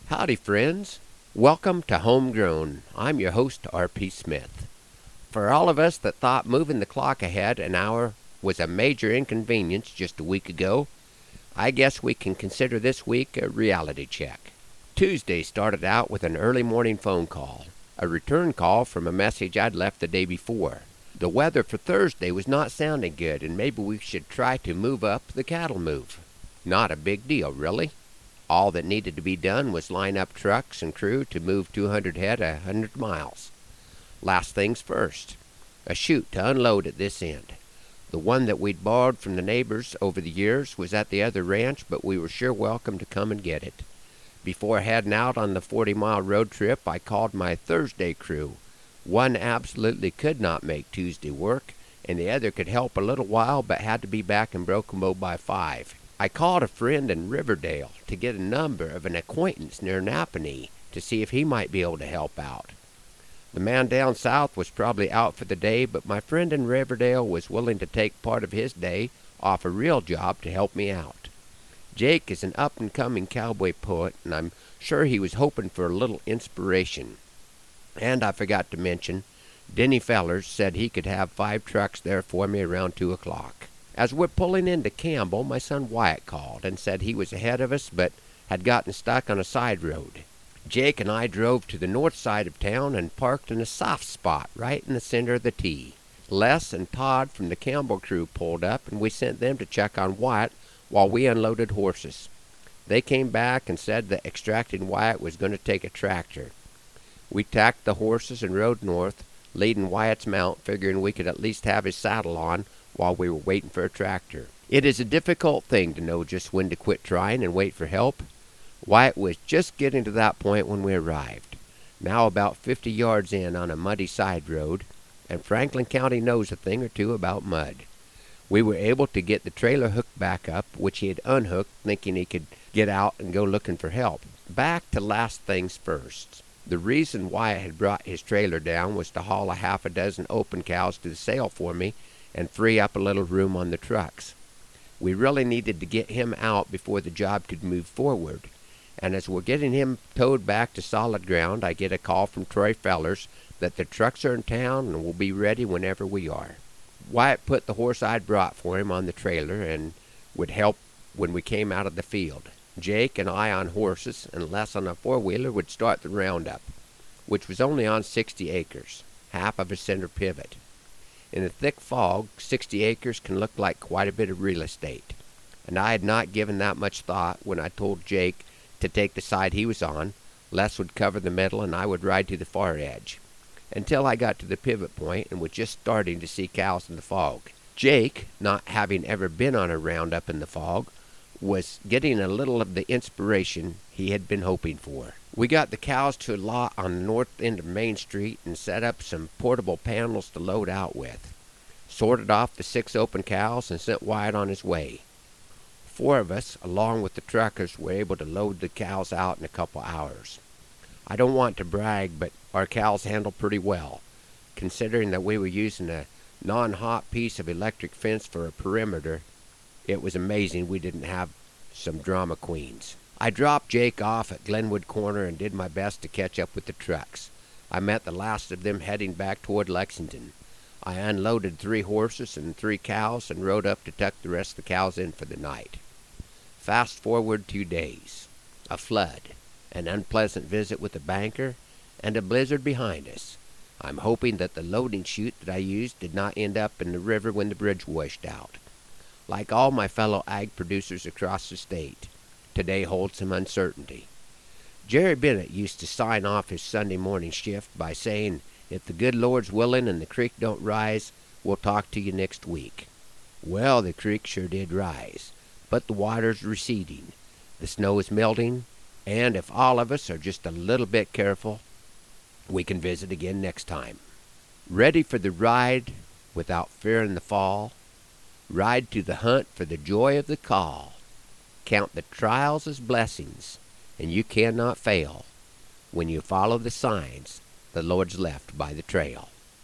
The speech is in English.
Howdy, friends. Welcome to Homegrown. I'm your host, R.P. Smith. For all of us that thought moving the clock ahead an hour was a major inconvenience just a week ago, I guess we can consider this week a reality check. Tuesday started out with an early morning phone call, a return call from a message I'd left the day before. The weather for Thursday was not sounding good, and maybe we should try to move up the cattle move. Not a big deal, really. All that needed to be done was line up trucks and crew to move 200 head 100 miles. Last things first, a chute to unload at this end. The one that we'd borrowed from the neighbors over the years was at the other ranch, but we were sure welcome to come and get it. Before heading out on the 40-mile road trip, I called my Thursday crew. One absolutely could not make Tuesday work, and the other could help a little while but had to be back in Broken Bow by 5. I called a friend in Riverdale to get a number of an acquaintance near Napanee to see if he might be able to help out. The man down south was probably out for the day, but my friend in Riverdale was willing to take part of his day off a real job to help me out. Jake is an up-and-coming cowboy poet, and I'm sure he was hoping for a little inspiration. And I forgot to mention, Denny Fellers said he could have 5 trucks there for me around 2 o'clock. As we're pulling into Campbell, my son Wyatt called and said he was ahead of us but had gotten stuck on a side road. Jake and I drove to the north side of town and parked in a soft spot right in the center of the T. Les and Todd from the Campbell crew pulled up, and we sent them to check on Wyatt while we unloaded horses. They came back and said that extracting Wyatt was going to take a tractor. We tacked the horses and rode north, leading Wyatt's mount, figuring we could at least have his saddle on while we were waiting for a tractor. It is a difficult thing to know just when to quit trying and wait for help. Wyatt was just getting to that point when we arrived, now about 50 yards in on a muddy side road, and Franklin County knows a thing or two about mud. We were able to get the trailer hooked back up, which he had unhooked, thinking he could get out and go looking for help. Back to last things first. The reason Wyatt had brought his trailer down was to haul a half a dozen open cows to the sale for me and free up a little room on the trucks. We really needed to get him out before the job could move forward, and as we're getting him towed back to solid ground, I get a call from Troy Fellers that the trucks are in town and will be ready whenever we are. Wyatt put the horse I'd brought for him on the trailer and would help when we came out of the field. Jake and I on horses and Les on a four-wheeler would start the roundup, which was only on 60 acres, half of a center pivot. In a thick fog, 60 acres can look like quite a bit of real estate, and I had not given that much thought when I told Jake to take the side he was on. Les would cover the middle and I would ride to the far edge, until I got to the pivot point and was just starting to see cows in the fog. Jake, not having ever been on a roundup in the fog, was getting a little of the inspiration he had been hoping for. We got the cows to a lot on the north end of Main Street and set up some portable panels to load out with. Sorted off the 6 open cows and sent Wyatt on his way. 4 of us, along with the truckers, were able to load the cows out in a couple hours. I don't want to brag, but our cows handled pretty well, considering that we were using a non-hot piece of electric fence for a perimeter. It was amazing we didn't have some drama queens. I dropped Jake off at Glenwood Corner and did my best to catch up with the trucks. I met the last of them heading back toward Lexington. I unloaded 3 horses and 3 cows and rode up to tuck the rest of the cows in for the night. Fast forward 2 days. A flood, an unpleasant visit with the banker, and a blizzard behind us. I'm hoping that the loading chute that I used did not end up in the river when the bridge washed out. Like all my fellow ag producers across the state, today holds some uncertainty. Jerry Bennett used to sign off his Sunday morning shift by saying, "If the good Lord's willing and the creek don't rise, we'll talk to you next week." Well, the creek sure did rise, but the water's receding, the snow is melting, and if all of us are just a little bit careful, we can visit again next time. Ready for the ride without fearing the fall? Ride to the hunt for the joy of the call. Count the trials as blessings, and you cannot fail when you follow the signs the Lord's left by the trail.